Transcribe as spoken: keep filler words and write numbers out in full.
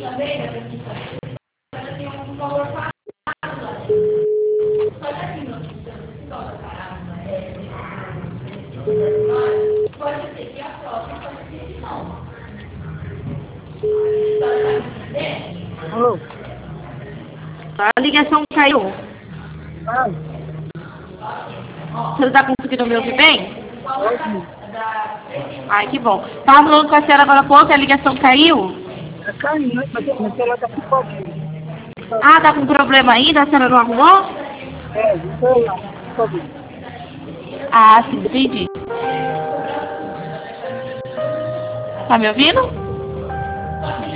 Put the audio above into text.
Alô? A ligação caiu. Ah, Você está conseguindo me ouvir bem? ótimo. Ai, que bom. Estava falando com a senhora agora há pouco, a ligação caiu. É caindo, né? Mas mas ela tá pipocando. Ah, tá com problema ainda? A senhora não arrumou? É, o celular, pipocando. Ah, sim, entendi. Tá me ouvindo?